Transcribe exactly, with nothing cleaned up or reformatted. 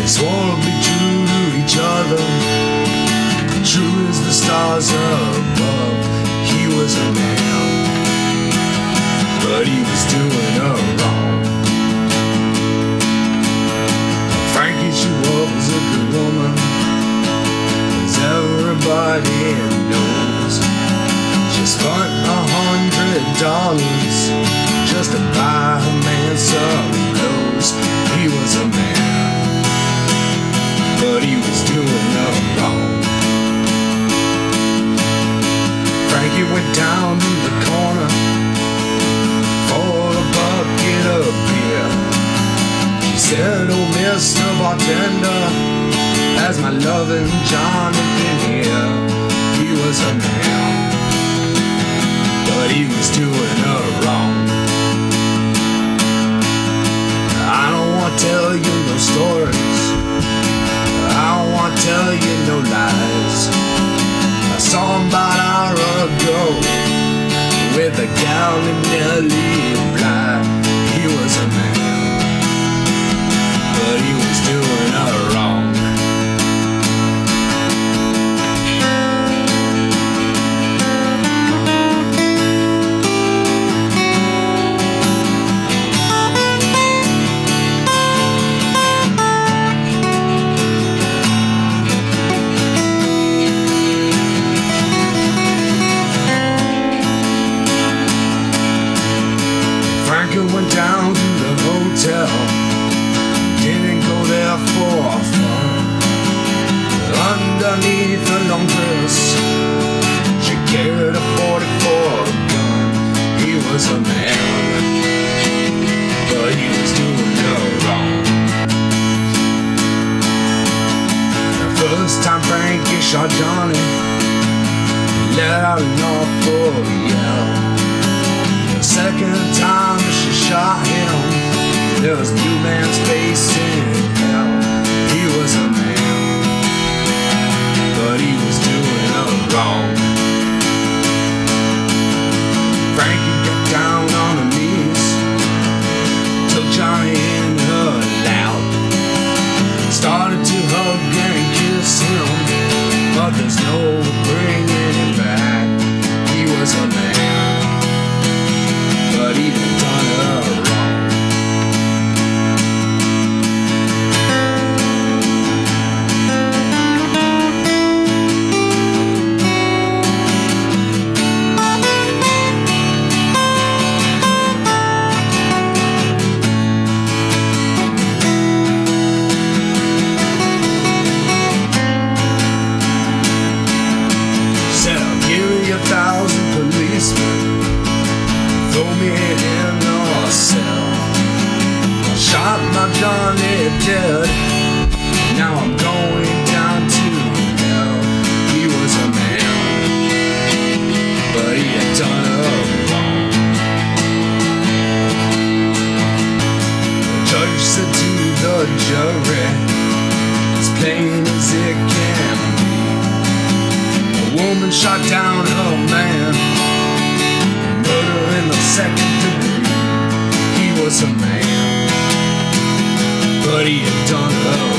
swore to be true to each other, true as the stars above. He was a man, but he was doing her wrong. Frankie, she was a good woman, as everybody knows. She spent a hundred dollars just to buy her man some clothes. He was a man, but he was doing her wrong. Frankie went down to the corner for a bucket of beer. She said, "Oh, Mister Bartender, has my loving Johnny been here?" He was a man, but he was doing her wrong. I don't want to tell you no stories, I don't want to tell you no lies. I saw him about an hour ago with a gal named Nellie Bly. He was a man, but he was doing her wrong. Frankie went down to the hotel, didn't go there for fun. Underneath her long dress, she carried a forty-four gun. He was a man, but he was doing her wrong. The first time Frankie shot Johnny, he let out an awful yell. Second time she shot him, there was a new man's face in hell. He was a man, but he was doing her wrong. Frankie got down on her knees, took Johnny in her lap, started to hug and kiss him, but there's no bringing him back. He was a man, but he done done her wrong. Said, "I'll give you a thousand policemen, throw me in a cell. I shot my Johnny dead, now I'm going down to hell." He was a man, but he had done her wrong. The judge said to the jury, "It's plain as it can be. A woman shot down her man, murder in the second degree." He was a man, but he had done her